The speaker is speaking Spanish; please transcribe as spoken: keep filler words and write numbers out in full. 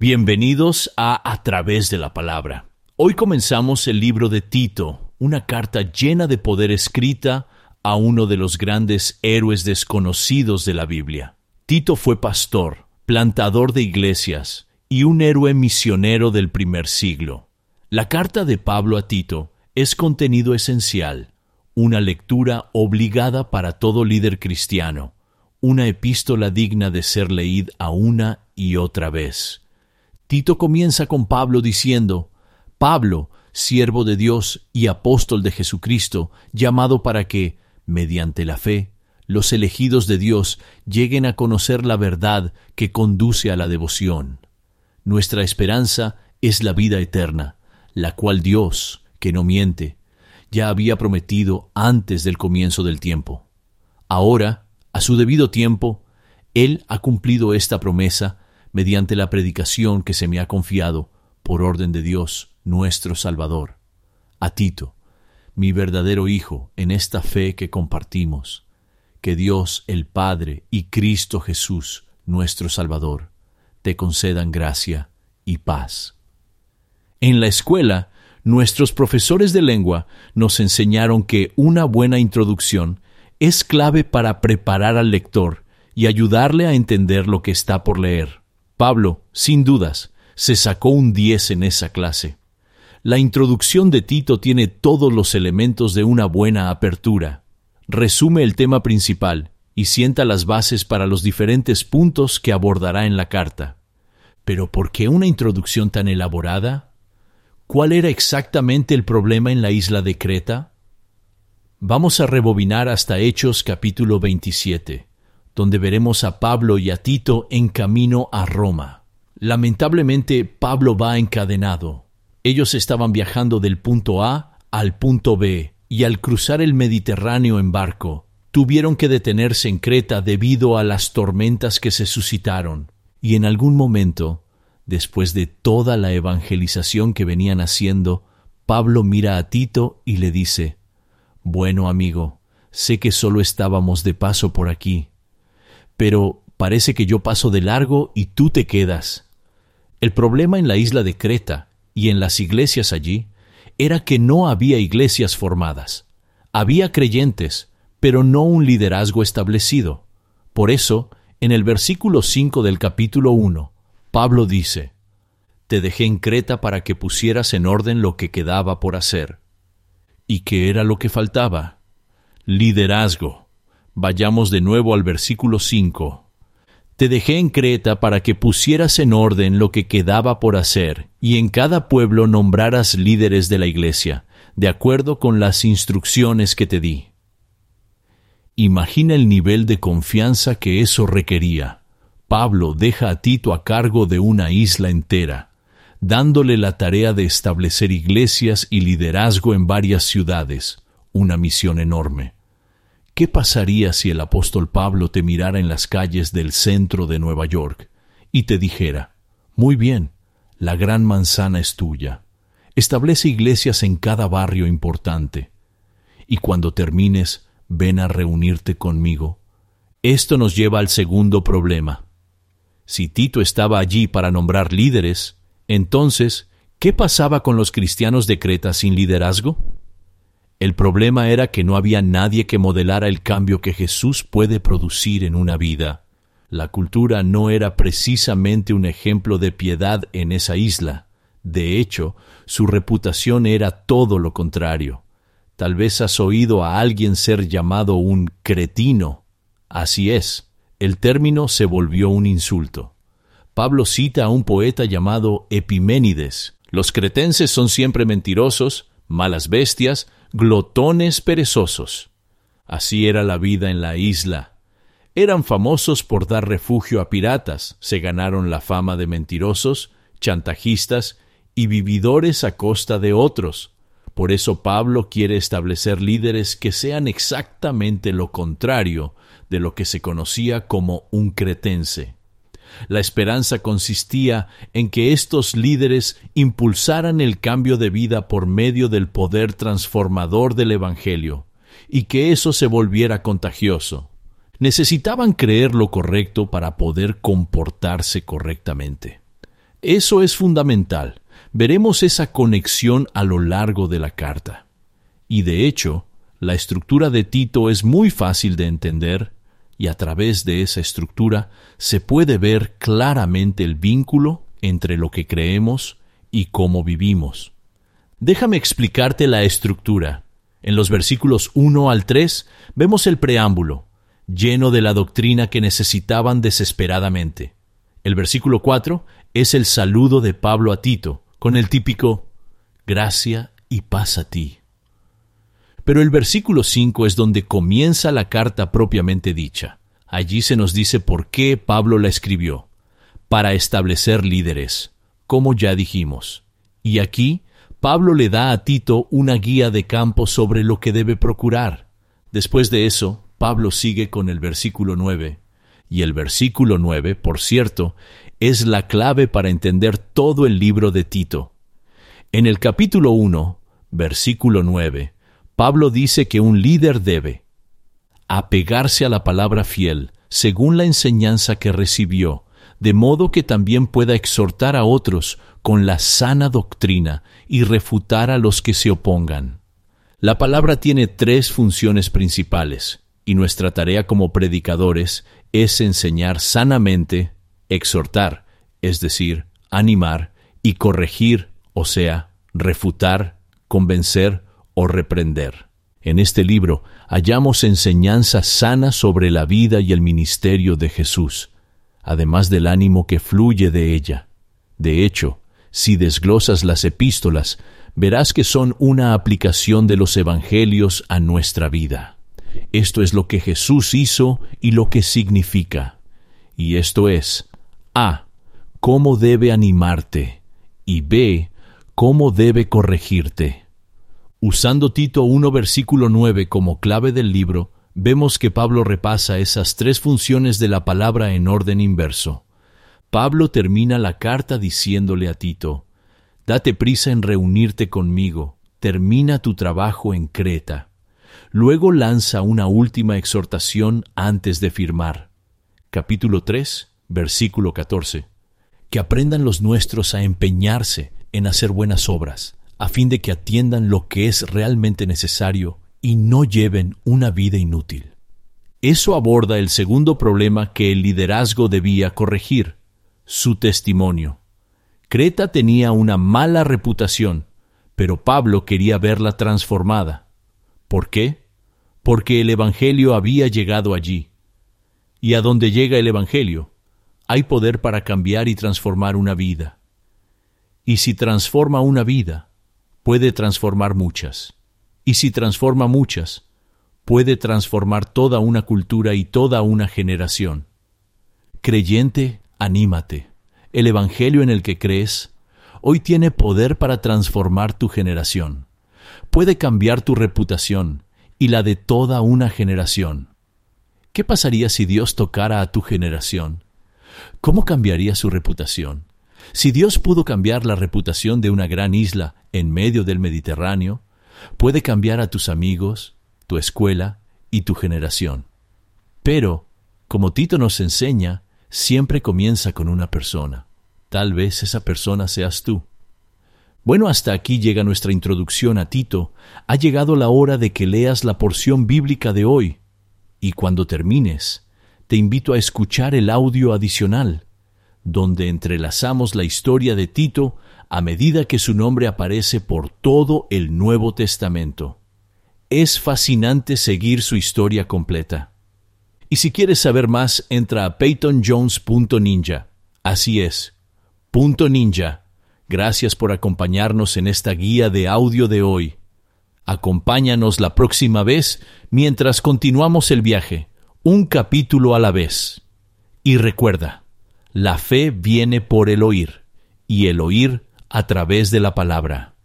Bienvenidos a A Través de la Palabra. Hoy comenzamos el libro de Tito, una carta llena de poder escrita a uno de los grandes héroes desconocidos de la Biblia. Tito fue pastor, plantador de iglesias y un héroe misionero del primer siglo. La carta de Pablo a Tito es contenido esencial, una lectura obligada para todo líder cristiano, una epístola digna de ser leída una y otra vez. Tito comienza con Pablo diciendo: Pablo, siervo de Dios y apóstol de Jesucristo, llamado para que, mediante la fe, los elegidos de Dios lleguen a conocer la verdad que conduce a la devoción. Nuestra esperanza es la vida eterna, la cual Dios, que no miente, ya había prometido antes del comienzo del tiempo. Ahora, a su debido tiempo, Él ha cumplido esta promesa mediante la predicación que se me ha confiado por orden de Dios, nuestro Salvador. A Tito, mi verdadero hijo en esta fe que compartimos, que Dios el Padre y Cristo Jesús, nuestro Salvador, te concedan gracia y paz. En la escuela, nuestros profesores de lengua nos enseñaron que una buena introducción es clave para preparar al lector y ayudarle a entender lo que está por leer. Pablo, sin dudas, se sacó un diez en esa clase. La introducción de Tito tiene todos los elementos de una buena apertura. Resume el tema principal y sienta las bases para los diferentes puntos que abordará en la carta. ¿Pero por qué una introducción tan elaborada? ¿Cuál era exactamente el problema en la isla de Creta? Vamos a rebobinar hasta Hechos capítulo veintisiete, donde veremos a Pablo y a Tito en camino a Roma. Lamentablemente, Pablo va encadenado. Ellos estaban viajando del punto A al punto B, y al cruzar el Mediterráneo en barco, tuvieron que detenerse en Creta debido a las tormentas que se suscitaron. Y en algún momento, después de toda la evangelización que venían haciendo, Pablo mira a Tito y le dice: «Bueno, amigo, sé que solo estábamos de paso por aquí, pero parece que yo paso de largo y tú te quedas». El problema en la isla de Creta y en las iglesias allí era que no había iglesias formadas. Había creyentes, pero no un liderazgo establecido. Por eso, en el versículo cinco del capítulo uno, Pablo dice: «Te dejé en Creta para que pusieras en orden lo que quedaba por hacer». ¿Y qué era lo que faltaba? Liderazgo. Vayamos de nuevo al versículo cinco. «Te dejé en Creta para que pusieras en orden lo que quedaba por hacer, y en cada pueblo nombraras líderes de la iglesia, de acuerdo con las instrucciones que te di». Imagina el nivel de confianza que eso requería. Pablo deja a Tito a cargo de una isla entera, dándole la tarea de establecer iglesias y liderazgo en varias ciudades, una misión enorme. ¿Qué pasaría si el apóstol Pablo te mirara en las calles del centro de Nueva York y te dijera: «Muy bien, la gran manzana es tuya. Establece iglesias en cada barrio importante. Y cuando termines, ven a reunirte conmigo»? Esto nos lleva al segundo problema. Si Tito estaba allí para nombrar líderes, entonces, ¿qué pasaba con los cristianos de Creta sin liderazgo? El problema era que no había nadie que modelara el cambio que Jesús puede producir en una vida. La cultura no era precisamente un ejemplo de piedad en esa isla. De hecho, su reputación era todo lo contrario. Tal vez has oído a alguien ser llamado un cretino. Así es, el término se volvió un insulto. Pablo cita a un poeta llamado Epiménides. Los cretenses son siempre mentirosos, malas bestias, glotones perezosos. Así era la vida en la isla. Eran famosos por dar refugio a piratas, se ganaron la fama de mentirosos, chantajistas y vividores a costa de otros. Por eso Pablo quiere establecer líderes que sean exactamente lo contrario de lo que se conocía como un cretense. La esperanza consistía en que estos líderes impulsaran el cambio de vida por medio del poder transformador del Evangelio, y que eso se volviera contagioso. Necesitaban creer lo correcto para poder comportarse correctamente. Eso es fundamental. Veremos esa conexión a lo largo de la carta. Y de hecho, la estructura de Tito es muy fácil de entender, y a través de esa estructura se puede ver claramente el vínculo entre lo que creemos y cómo vivimos. Déjame explicarte la estructura. En los versículos uno al tres vemos el preámbulo, lleno de la doctrina que necesitaban desesperadamente. El versículo cuatro es el saludo de Pablo a Tito, con el típico «gracia y paz a ti». Pero el versículo cinco es donde comienza la carta propiamente dicha. Allí se nos dice por qué Pablo la escribió: para establecer líderes, como ya dijimos. Y aquí Pablo le da a Tito una guía de campo sobre lo que debe procurar. Después de eso, Pablo sigue con el versículo nueve. Y el versículo nueve, por cierto, es la clave para entender todo el libro de Tito. En el capítulo uno, versículo nueve, Pablo dice que un líder debe apegarse a la palabra fiel, según la enseñanza que recibió, de modo que también pueda exhortar a otros con la sana doctrina y refutar a los que se opongan. La palabra tiene tres funciones principales, y nuestra tarea como predicadores es enseñar sanamente, exhortar, es decir, animar, y corregir, o sea, refutar, convencer o reprender. En este libro hallamos enseñanza sana sobre la vida y el ministerio de Jesús, además del ánimo que fluye de ella. De hecho, si desglosas las epístolas, verás que son una aplicación de los evangelios a nuestra vida. Esto es lo que Jesús hizo y lo que significa. Y esto es: A. Cómo debe animarte, y B. Cómo debe corregirte. Usando Tito uno versículo nueve como clave del libro, vemos que Pablo repasa esas tres funciones de la palabra en orden inverso. Pablo termina la carta diciéndole a Tito: «Date prisa en reunirte conmigo, termina tu trabajo en Creta». Luego lanza una última exhortación antes de firmar. Capítulo tres, versículo catorce. «Que aprendan los nuestros a empeñarse en hacer buenas obras, a fin de que atiendan lo que es realmente necesario y no lleven una vida inútil». Eso aborda el segundo problema que el liderazgo debía corregir: su testimonio. Creta tenía una mala reputación, pero Pablo quería verla transformada. ¿Por qué? Porque el Evangelio había llegado allí. Y a donde llega el Evangelio, hay poder para cambiar y transformar una vida. Y si transforma una vida, puede transformar muchas. Y si transforma muchas, puede transformar toda una cultura y toda una generación. Creyente, anímate. El Evangelio en el que crees hoy tiene poder para transformar tu generación. Puede cambiar tu reputación y la de toda una generación. ¿Qué pasaría si Dios tocara a tu generación? ¿Cómo cambiaría su reputación? Si Dios pudo cambiar la reputación de una gran isla en medio del Mediterráneo, puede cambiar a tus amigos, tu escuela y tu generación. Pero, como Tito nos enseña, siempre comienza con una persona. Tal vez esa persona seas tú. Bueno, hasta aquí llega nuestra introducción a Tito. Ha llegado la hora de que leas la porción bíblica de hoy. Y cuando termines, te invito a escuchar el audio adicional, donde entrelazamos la historia de Tito a medida que su nombre aparece por todo el Nuevo Testamento. Es fascinante seguir su historia completa. Y si quieres saber más, entra a peyton jones punto ninja. Así es, punto ninja. Gracias por acompañarnos en esta guía de audio de hoy. Acompáñanos la próxima vez mientras continuamos el viaje, un capítulo a la vez. Y recuerda, la fe viene por el oír, y el oír a través de la palabra.